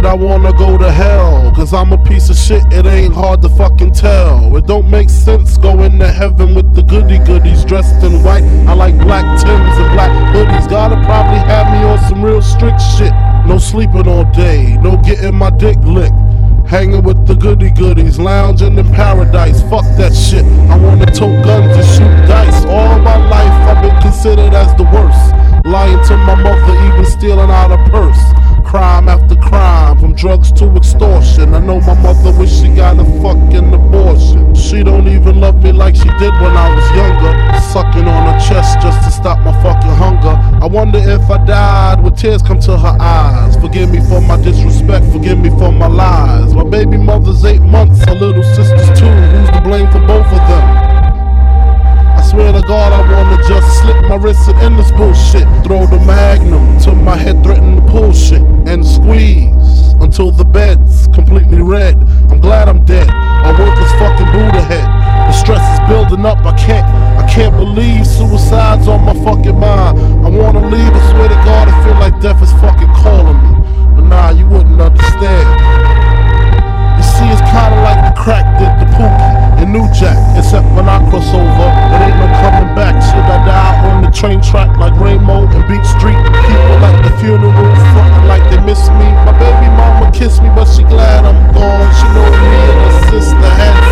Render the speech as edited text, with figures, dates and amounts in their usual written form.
I wanna go to hell, cause I'm a piece of shit, it ain't hard to fucking tell. It don't make sense going to heaven with the goodies dressed in white. I like black Timbs and black hoodies. Gotta probably have me on some real strict shit. No sleeping all day, no getting my dick licked. Hanging with the goodies, lounging in paradise. Fuck that shit, I wanna tote guns and shoot dice. All my life I've been considered as the worst. Lying to my mother, even stealing out her purse. Crime after crime, from drugs to extortion. I know my mother wish she got a fucking abortion. She don't even love me like she did when I was younger. Sucking on her chest just to stop my fucking hunger. I wonder if I died, would tears come to her eyes? Forgive me for my disrespect, forgive me for my lies. My baby mother's 8 months, her little sister's 2. Who's to blame for both of them? I swear to God I wanna just slip my wrist and end this bullshit. Throw the magnum till my head threaten to pull shit. And squeeze until the bed's completely red. I'm glad I'm dead, a worthless fucking Buddha head. The stress is building up, I can't believe suicide's on my fucking mind. I wanna leave, I swear to God I feel like death is fucking calling me. But nah, you wouldn't understand. You see, it's kinda like the crack did the Pookie and New Jack. Except when I cross over, it ain't no coming back. Should I die on the train track like Rainbow and Beach Street? People at the funeral frontin' like they miss me. My baby mama kissed me, but she glad I'm gone. She know me and her sister had